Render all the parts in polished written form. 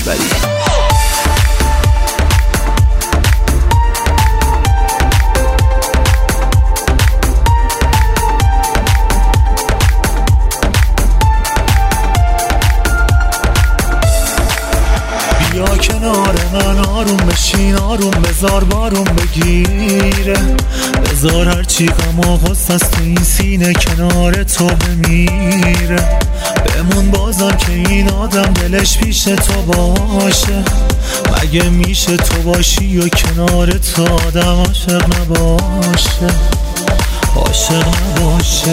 رهبری. بیا کنار من آروم بشین، آروم بذار بارون بگیره، بذار هرچی غم و غصه است تو این سینه کنار تو بمیره. بمون بازم که این آدم دلش پیش تو باشه، مگه میشه تو باشی و کنار تو آدم عاشق نباشه، عاشق نباشه.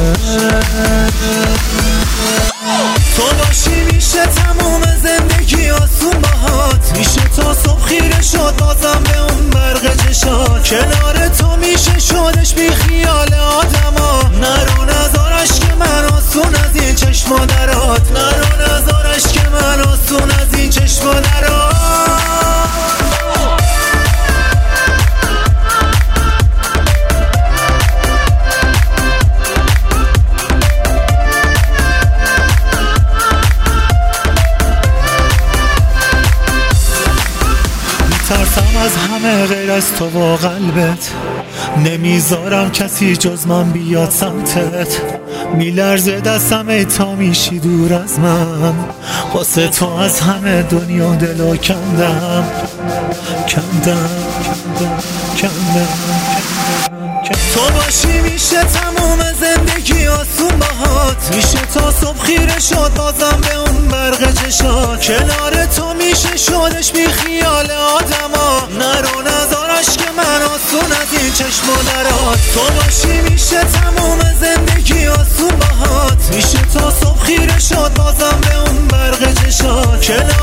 تو باشی میشه تموم زندگی آسون باهات، میشه تا صبح خیره شد بازم به اون برق چشات، کنار تو میشه شدش بی خیال آدما. نرو نذارش که من آسون از این چشما درات، نرو نذارش که من آسون از این چشما درات. ترسم از همه غیر از تو و قلبت، نمیذارم کسی جز من بیاد سمتت، میلرزه دستم ای تا میشی دور از من، واسه تو از همه دنیا دلو کندم کندم کندم. تو باشی میشه تموم زندگی آسون باهات، میشه تا صبح خیره شد بازم به اون برق چشات، کنار تو میشه شدش بی خیال آدما. نرو نذارش که من آسون از این چشما درات، تو باشی میشه تموم زندگی آسون باهات، میشه تا صبح خیره شد بازم به اون برق چشات،